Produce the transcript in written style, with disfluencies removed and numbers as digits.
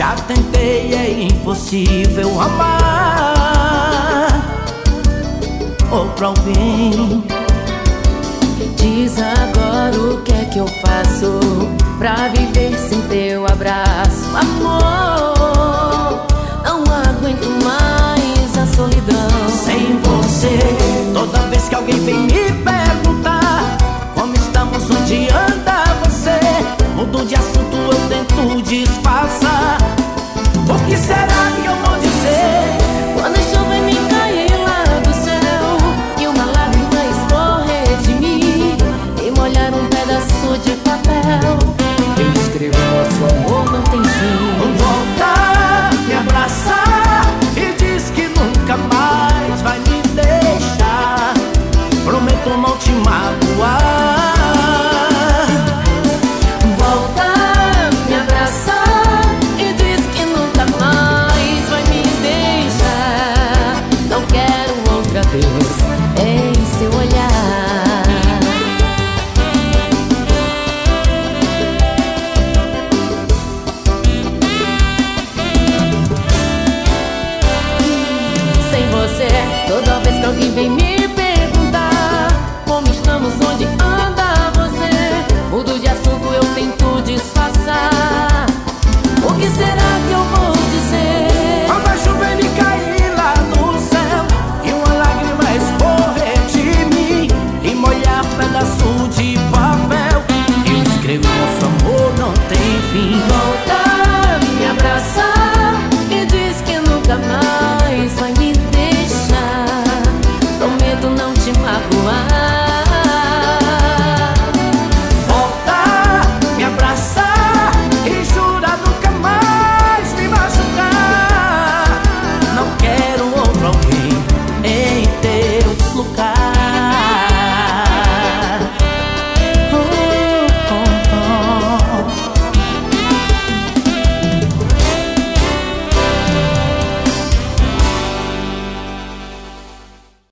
Já tentei, é impossível amar outro alguém. Diz agora o que é que eu faço pra viver sem teu abraço, amor. Não aguento mais a solidão sem você. Toda vez que alguém vem me perguntar como estamos, onde anda você, mudo de assunto, eu tento disfarçar. O que será que eu vou dizer quando a chuva me cair lá do céu e uma lágrima escorrer de mim e molhar um pedaço de papel? Quem escreveu a sua